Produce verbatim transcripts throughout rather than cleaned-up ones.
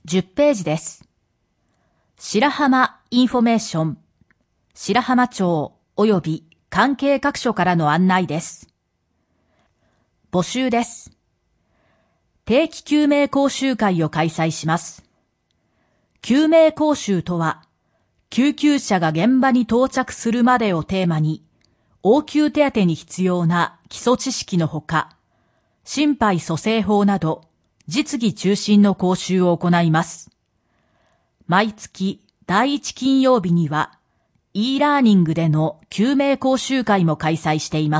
じゅっページです。白浜インフォメーション、白浜町及び関係各所からの案内です。募集です。定期救命講習会を開催します。救命講習とは、救急車が現場に到着するまでをテーマに、応急手当に必要な基礎知識のほか、心肺蘇生法など、実技中心の講習を行います。毎月第一金曜日には、e ラーニングでの救命講習会も開催しています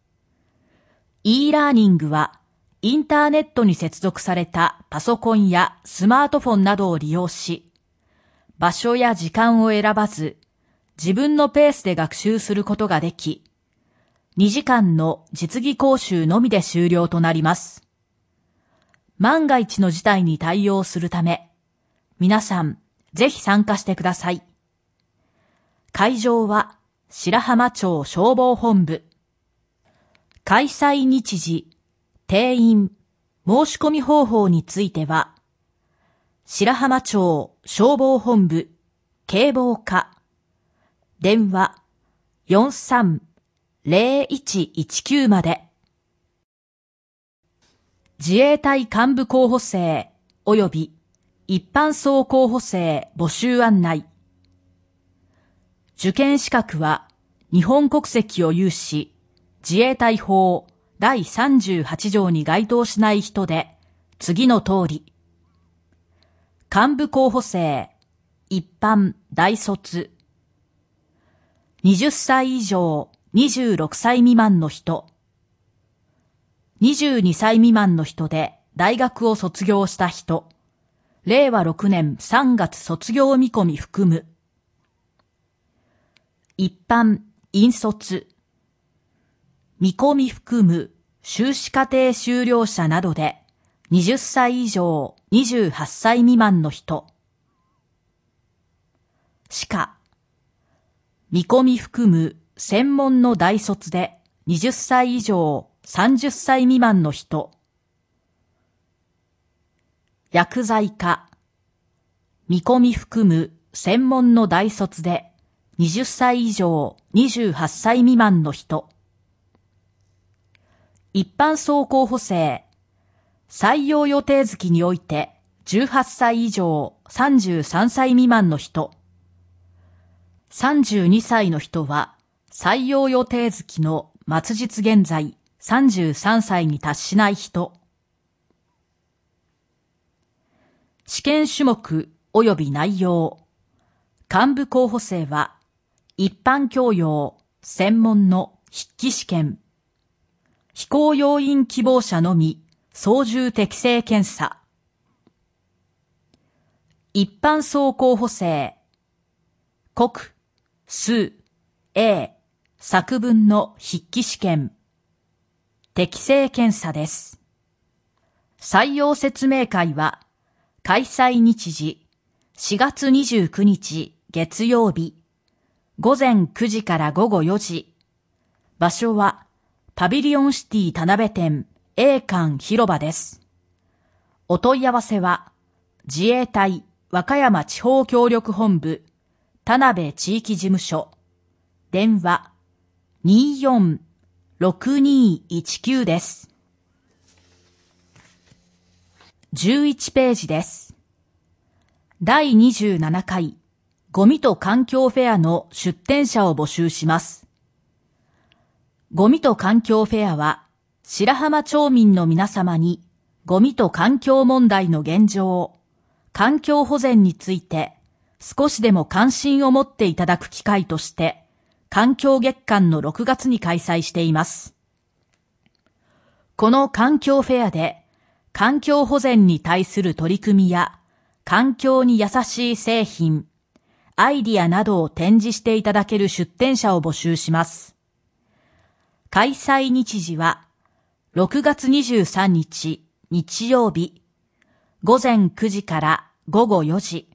。e ラーニングは、インターネットに接続されたパソコンやスマートフォンなどを利用し、場所や時間を選ばず、自分のペースで学習することができ、にじかんの実技講習のみで終了となります。万が一の事態に対応するため、皆さんぜひ参加してください。会場は白浜町消防本部。開催日時、定員、申し込み方法については、白浜町消防本部警防課、電話 よんさんゼロいちいちきゅう まで。自衛隊幹部候補生及び一般層候補生募集案内。受験資格は日本国籍を有し、自衛隊法だいさんじゅうはち条に該当しない人で、次の通り。幹部候補生、一般大卒。はたち以上にじゅうろくさい未満の人。はたち未満の人で大学を卒業した人。れいわろくねんさんがつ卒業見込み含む。一般、引率。見込み含む修士課程修了者などではたち以上にじゅうはっさい未満の人。歯科。見込み含む専門の大卒ではたち以上さんじゅっさい未満の人。薬剤科。見込み含む専門の大卒ではたち以上にじゅうはっさい未満の人。一般層候補生。採用予定月においてじゅうはっさい以上さんじゅうさんさい未満の人。さんじゅうにさいの人は採用予定月の末日現在さんじゅうさんさいに達しない人。試験種目及び内容。幹部候補生は一般教養専門の筆記試験。飛行要員希望者のみ操縦適性検査。一般層候補生。国、数、英、作文の筆記試験。適性検査です。採用説明会は、開催日時、しがつにじゅうくにち月曜日、ごぜんくじからごごよじ。場所は、パビリオンシティ田辺店 A 館広場です。お問い合わせは、自衛隊和歌山地方協力本部田辺地域事務所、電話 にーよんろくにーいちきゅう です。じゅういちページです。だいにじゅうななかいゴミと環境フェアの出展者を募集します。ゴミと環境フェアは、白浜町民の皆様にゴミと環境問題の現状、環境保全について少しでも関心を持っていただく機会として、環境月間のろくがつに開催しています。この環境フェアで、環境保全に対する取り組みや、環境に優しい製品、アイディアなどを展示していただける出展者を募集します。開催日時は、ろくがつにじゅうさんにち日曜日、ごぜんくじからごごよじ。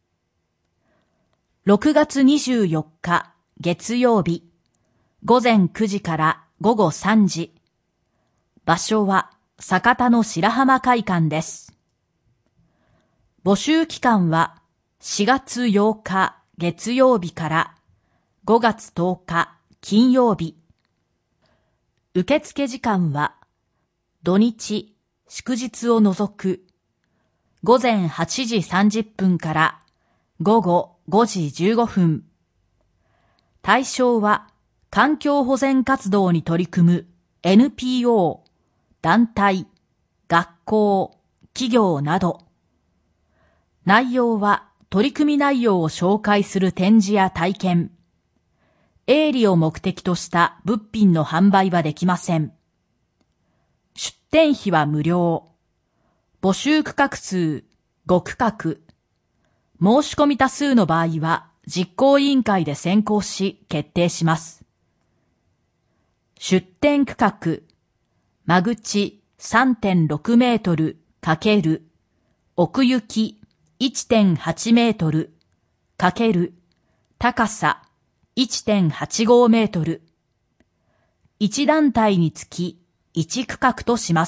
ろくがつにじゅうよっか月曜日、ごぜんくじからごごさんじ。場所は酒田の白浜会館です。 募集期間はしがつようか月曜日からごがつとおか金曜日。受付時間は土日、祝日を除くごぜんはちじさんじゅっぷんからごごごじじゅうごふん。対象は環境保全活動に取り組む エヌピーオー、団体、学校、企業など。内容は取り組み内容を紹介する展示や体験。営利を目的とした物品の販売はできません。出展費は無料。募集区画数ご区画。申し込み多数の場合は実行委員会で選考し決定します。出展区画、間口 さんてんろくメートル×奥行き いってんはちメートル×高さ いってんはちごメートル。いち団体につきいち区画とします。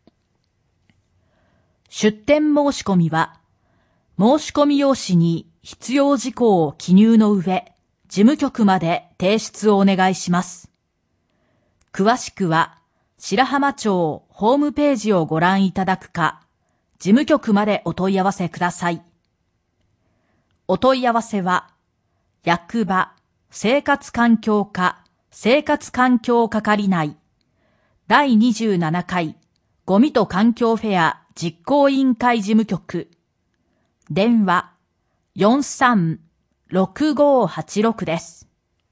出展申し込みは、申し込み用紙に必要事項を記入の上、事務局まで提出をお願いします。詳しくは、白浜町ホームページをご覧いただくか、事務局までお問い合わせください。お問い合わせは、役場生活環境課生活環境係内だいにじゅうななかいゴミと環境フェア実行委員会事務局、電話 よんさんろくごはちろく です。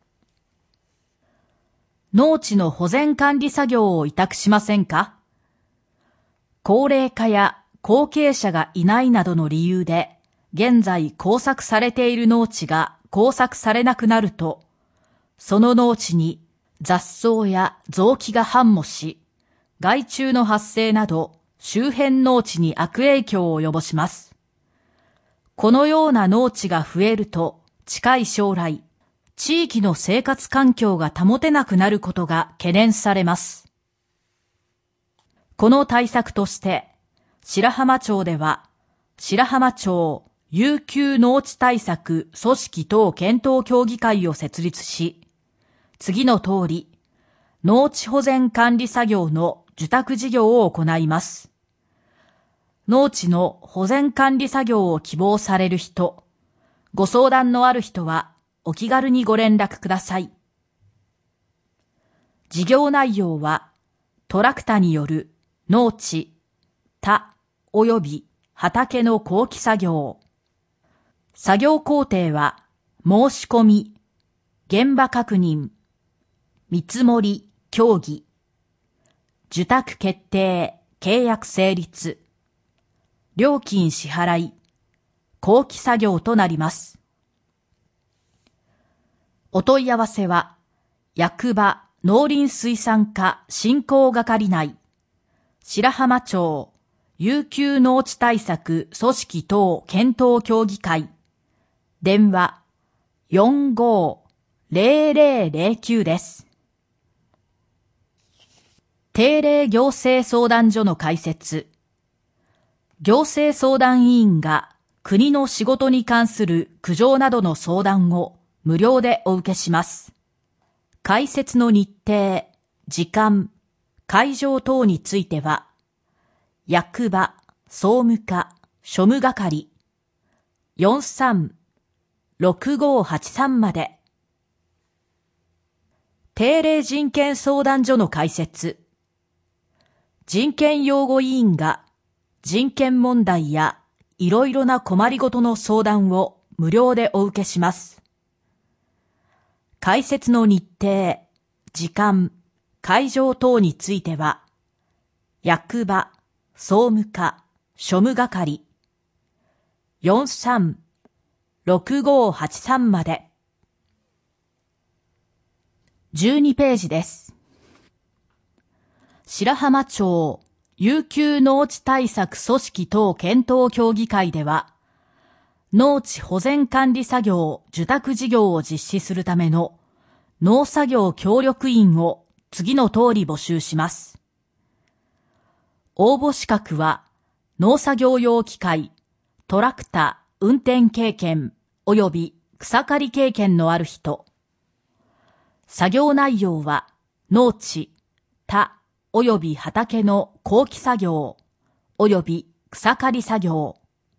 農地の保全管理作業を委託しませんか？高齢化や後継者がいないなどの理由で、現在耕作されている農地が耕作されなくなると、その農地に雑草や雑木が繁茂し、害虫の発生など周辺農地に悪影響を及ぼします。このような農地が増えると、近い将来、地域の生活環境が保てなくなることが懸念されます。この対策として、白浜町では、白浜町遊休農地対策組織等検討協議会を設立し、次の通り、農地保全管理作業の受託事業を行います。農地の保全管理作業を希望される人、ご相談のある人はお気軽にご連絡ください。事業内容は、トラクタによる農地、田及び畑の後期作業。作業工程は、申し込み、現場確認、見積もり、協議、受託決定、契約成立、料金支払い、後期作業となります。お問い合わせは、役場農林水産課振興係内、白浜町遊休農地対策組織等検討協議会、電話 よんごーぜろぜろぜろきゅう です。定例行政相談所の開設。行政相談委員が国の仕事に関する苦情などの相談を無料でお受けします。開設の日程、時間、会場等については、役場、総務課、庶務係、よんさんろくごはちさんまで。定例人権相談所の開設。人権擁護委員が人権問題やいろいろな困りごとの相談を無料でお受けします。開設の日程、時間、会場等については、役場、総務課、庶務係、よんさんろくごはちさんまで。じゅうにページです。白浜町遊休農地対策組織等検討協議会では、農地保全管理作業受託事業を実施するための農作業協力員を次の通り募集します。応募資格は農作業用機械、 トラクター、運転経験及び草刈り経験のある人。作業内容は農地、田及び畑の耕期作業及び草刈り作業。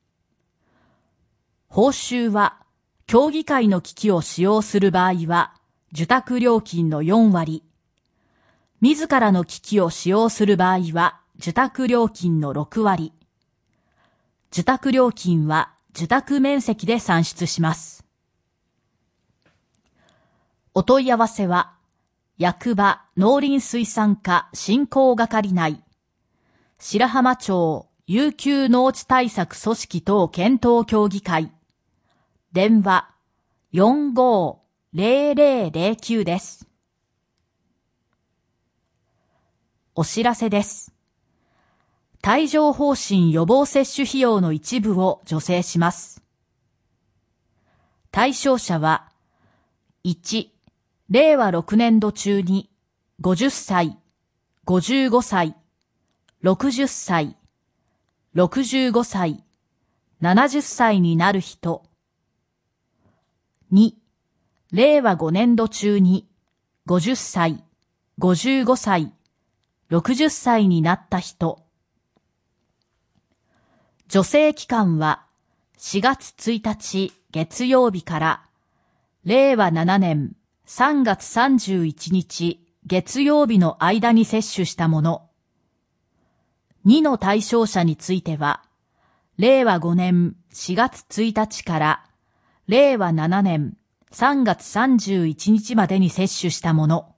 報酬は協議会の機器を使用する場合は受託料金のよんわり、自らの機器を使用する場合は受託料金のろくわり。受託料金は受託面積で算出します。お問い合わせは、役場農林水産課振興係内、白浜町悠久農地対策組織等検討協議会、電話 よんごーぜろぜろぜろきゅう です。お知らせです。帯状疱疹予防接種費用の一部を助成します。対象者は、いち、れいわろくねんど中にごじゅっさい、ごじゅうごさい、ろくじゅっさい、ろくじゅうごさい、ななじゅっさいになる人。に、れいわごねんど中にごじゅっさい、ごじゅうごさい、ろくじゅっさいになった人。助成期間はしがつついたち月曜日かられいわななねんさんがつさんじゅういちにち月曜日の間に接種したもの。にの対象者については、れいわごねんしがつついたちかられいわななねんさんがつさんじゅういちにちまでに接種したもの。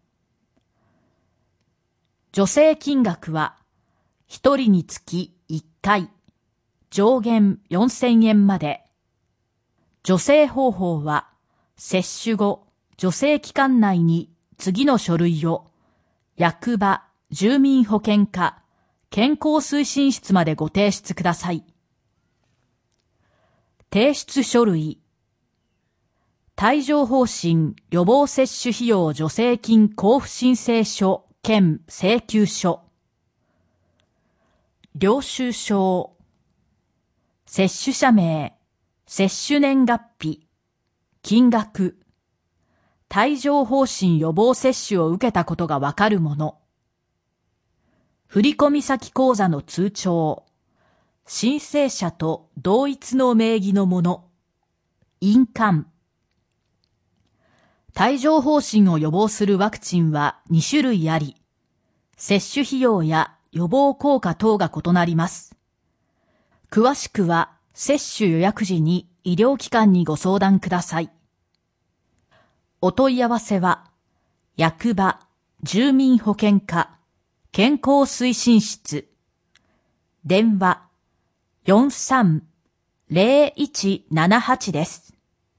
助成金額はひとりにつきいっかい、上限よんせんえんまで。助成方法は、接種後、助成期間内に次の書類を、役場、住民保健課、健康推進室までご提出ください。提出書類。帯状疱疹予防接種費用助成金交付申請書兼請求書。領収書。接種者名、接種年月日、金額、帯状疱疹予防接種を受けたことがわかるもの、振込先口座の通帳、申請者と同一の名義のもの、印鑑。帯状疱疹を予防するワクチンはにしゅるいあり、接種費用や予防効果等が異なります。詳しくは接種予約時に医療機関にご相談ください。お問い合わせは、役場、住民保健課、健康推進室、電話 よんさんぜろいちななはち です。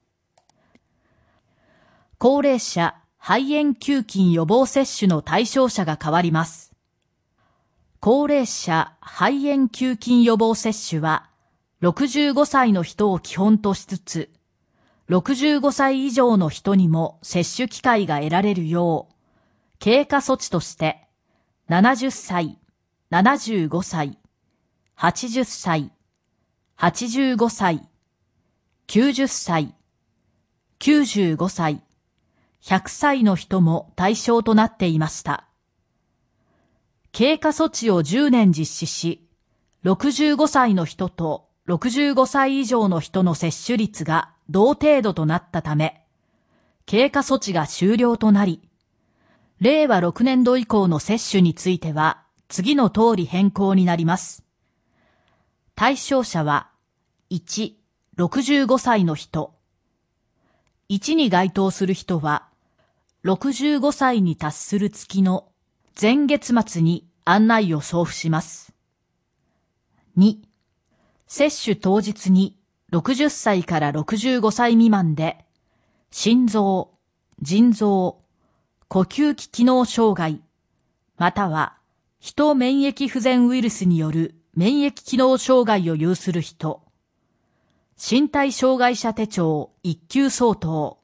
高齢者肺炎球菌予防接種の対象者が変わります。高齢者肺炎球菌予防接種は、ろくじゅうごさいの人を基本としつつ、ろくじゅうごさい以上の人にも接種機会が得られるよう、経過措置として、ななじゅっさい、ななじゅうごさい、はちじゅっさい、はちじゅうごさい、きゅうじゅっさい、きゅうじゅうごさい、ひゃくさいの人も対象となっていました。経過措置をじゅうねん実施し、ろくじゅうごさいの人とろくじゅうごさい以上の人の接種率が同程度となったため、経過措置が終了となり、れいわろくねんど以降の接種については次の通り変更になります。対象者は、いち、ろくじゅうごさいの人。いちに該当する人は、ろくじゅうごさいに達する月の前月末に案内を送付します。に、接種当日にろくじゅっさいからろくじゅうごさい未満で、心臓、腎臓、呼吸器機能障害、または、ヒト免疫不全ウイルスによる免疫機能障害を有する人、身体障害者手帳いっ級相当。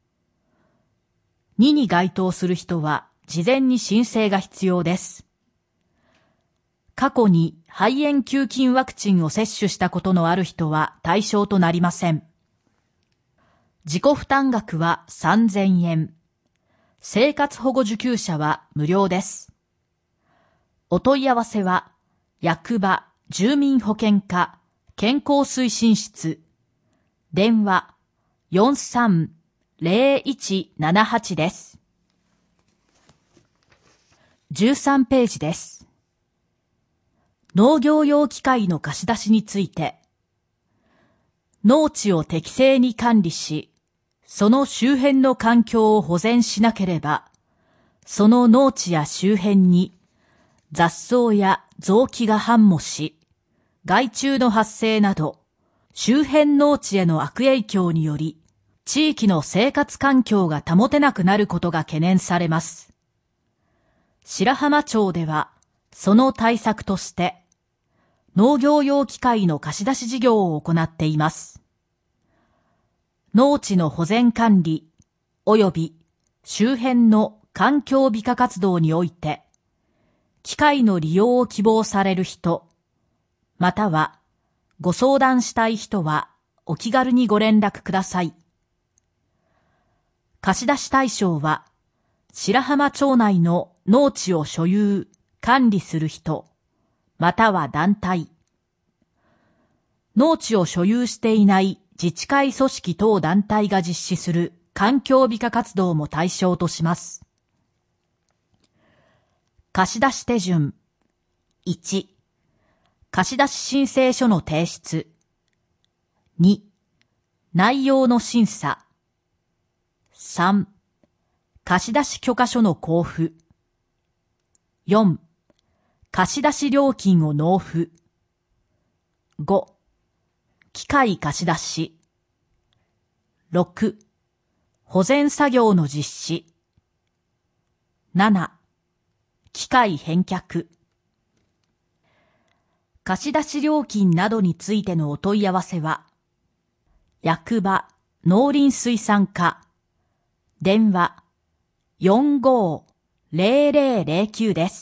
にに該当する人は事前に申請が必要です。 過去に肺炎球菌ワクチンを接種したことのある人は対象となりません。自己負担額はさんぜんえん。生活保護受給者は無料です。お問い合わせは、役場、住民保健課、健康推進室、電話 よんさんゼロいちななはち です。じゅうさんページです。農業用機械の貸し出しについて、農地を適正に管理し、その周辺の環境を保全しなければ、その農地や周辺に雑草や雑木が繁茂し、害虫の発生など、周辺農地への悪影響により、地域の生活環境が保てなくなることが懸念されます。白浜町では、その対策として、農業用機械の貸し出し事業を行っています。農地の保全管理及び周辺の環境美化活動において、機械の利用を希望される人、またはご相談したい人はお気軽にご連絡ください。貸し出し対象は、白浜町内の農地を所有、管理する人、または団体。農地を所有していない自治会組織等団体が実施する環境美化活動も対象とします。貸し出し手順。いち、貸し出し申請書の提出。に、内容の審査。さん、貸し出し許可書の交付。よん、貸し出し料金を納付。ご、機械貸し出し。ろく、保全作業の実施。なな、機械返却。貸し出し料金などについてのお問い合わせは、役場農林水産課、電話 よんごーぜろぜろぜろきゅう です。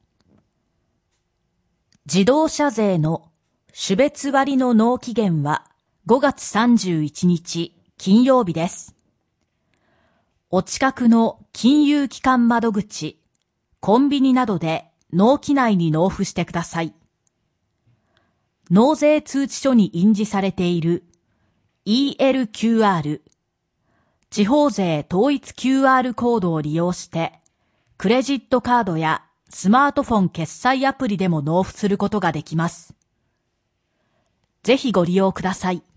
自動車税の種別割の納期限はごがつさんじゅういちにち金曜日です。お近くの金融機関窓口、コンビニなどで納期内に納付してください。納税通知書に印字されている イーエルキューアール、地方税統一 キューアール コードを利用して、クレジットカードやスマートフォン決済アプリでも納付することができます。ぜひご利用ください。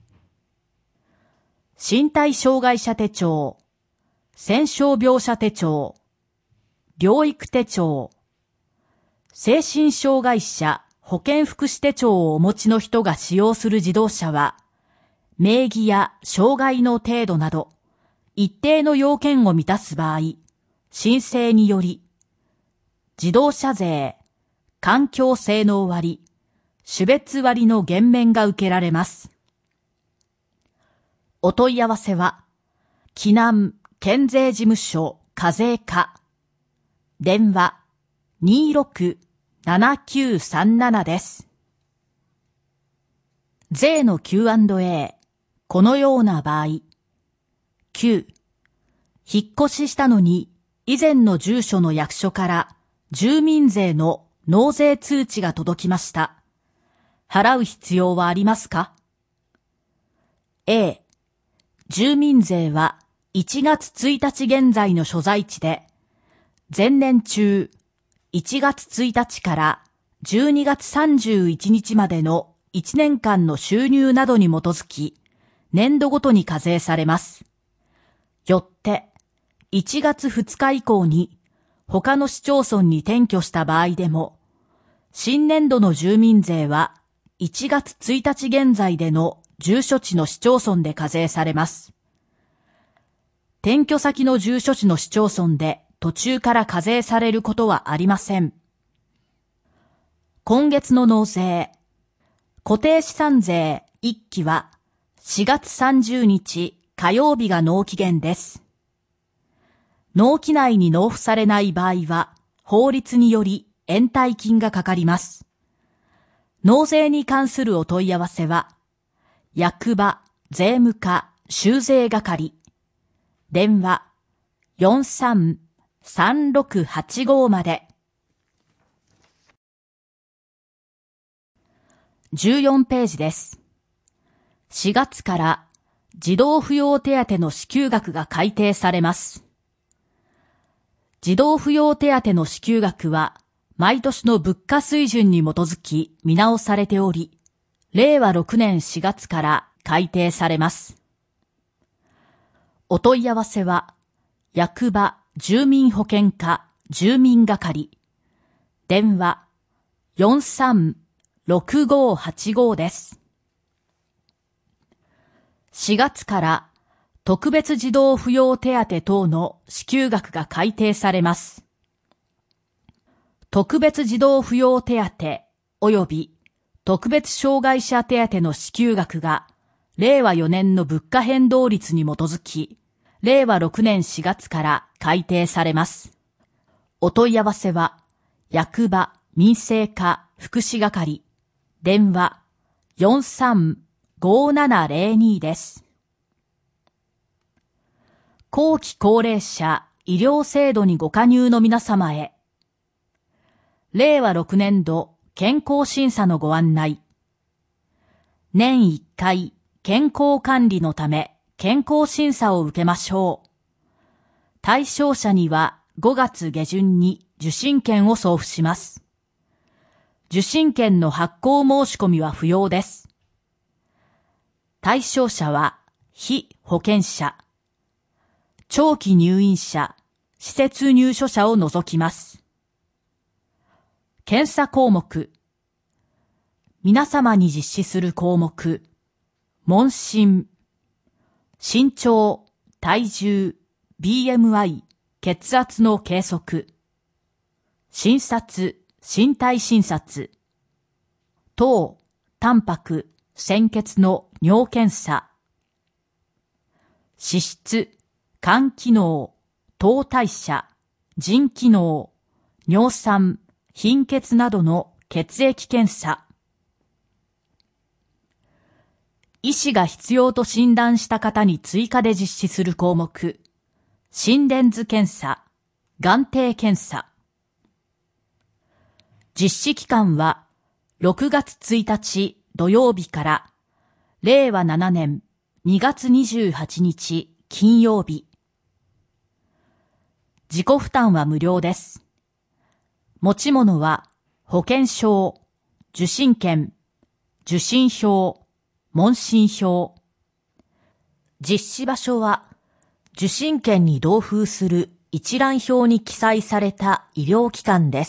身体障害者手帳、戦傷病者手帳、療育手帳、精神障害者保健福祉手帳をお持ちの人が使用する自動車は、名義や障害の程度など、一定の要件を満たす場合、申請により、自動車税、環境性能割、種別割の減免が受けられます。お問い合わせは、紀南県税事務所課税課、電話 にーろくななきゅうさんなな です。税の キューアンドエー、このような場合、きゅう、引っ越ししたのに以前の住所の役所から住民税の納税通知が届きました。払う必要はありますか？ A、住民税はいちがつついたち現在の所在地で、前年中いちがつついたちからじゅうにがつさんじゅういちにちまでのいちねんかんの収入などに基づき、年度ごとに課税されます。よって、いちがつふつか以降に他の市町村に転居した場合でも、新年度の住民税はいちがつついたち現在での住所地の市町村で課税されます。転居先の住所地の市町村で途中から課税されることはありません。今月の納税、固定資産税いっきはしがつさんじゅうにち火曜日が納期限です。納期内に納付されない場合は、法律により延滞金がかかります。納税に関するお問い合わせは、役場税務課収税係、電話 よんさんさんろくはちご まで。じゅうよんページです。しがつから児童扶養手当の支給額が改定されます。児童扶養手当の支給額は毎年の物価水準に基づき見直されており、れいわろくねんしがつから改定されます。お問い合わせは、役場住民保健課住民係、電話 よんさんろくごはちご です。しがつから特別児童扶養手当等の支給額が改定されます。特別児童扶養手当及び特別障害者手当の支給額がれいわよねんの物価変動率に基づき、れいわろくねんしがつから改定されます。お問い合わせは、役場民生課福祉係、電話 よんさんごななぜろに です。後期高齢者医療制度にご加入の皆様へ、れいわろくねんど健康審査のご案内。年いっかい健康管理のため健康審査を受けましょう。対象者にはごがつげじゅんに受診券を送付します。受診券の発行申し込みは不要です。対象者は被保険者、長期入院者、施設入所者を除きます。検査項目。皆様に実施する項目。問診。身長、体重、ビーエムアイ、血圧の計測。診察、身体診察。糖、タンパク、鮮血の尿検査。脂質、肝機能、糖代謝、腎機能、尿酸、貧血などの血液検査。医師が必要と診断した方に追加で実施する項目。心電図検査、眼底検査。実施期間はろくがつついたち土曜日かられいわななねんにがつにじゅうはちにち金曜日。自己負担は無料です。持ち物は保険証、受診券、受診票、問診票。実施場所は受診券に同封する一覧表に記載された医療機関です。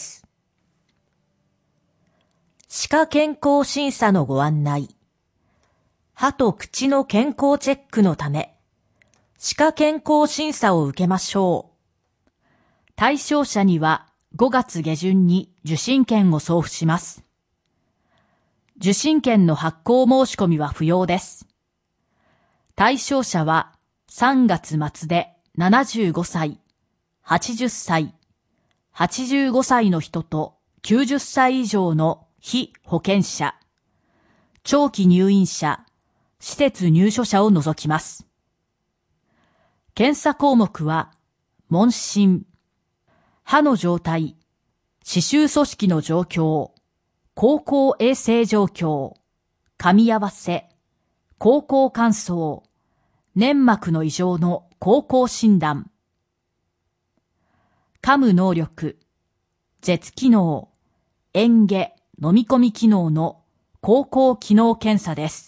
歯科健康審査のご案内。歯と口の健康チェックのため、歯科健康審査を受けましょう。対象者にはごがつげじゅんに受診券を送付します。受診券の発行申し込みは不要です。対象者はさんがつまつでななじゅうごさい、はちじゅっさい、はちじゅうごさいの人ときゅうじゅっさい以上の被保険者、長期入院者、施設入所者を除きます。検査項目は、問診、歯の状態、歯周組織の状況、口腔衛生状況、噛み合わせ、口腔乾燥、粘膜の異常の口腔診断。噛む能力、舌機能、嚥下、飲み込み機能の口腔機能検査です。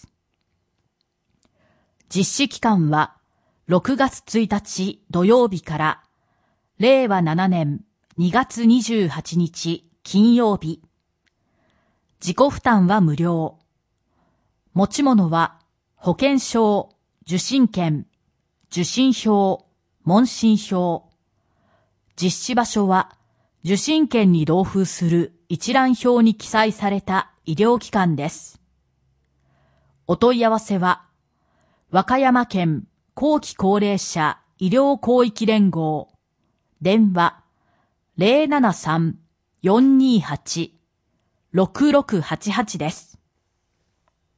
実施期間はろくがつついたち土曜日かられいわななねんにがつにじゅうはちにち金曜日。自己負担は無料。持ち物は保険証、受診券、受診票、問診票。実施場所は受診券に同封する一覧表に記載された医療機関です。お問い合わせは、和歌山県後期高齢者医療広域連合、電話 ゼロななさんよんにーはち、ろくろくはちはちです。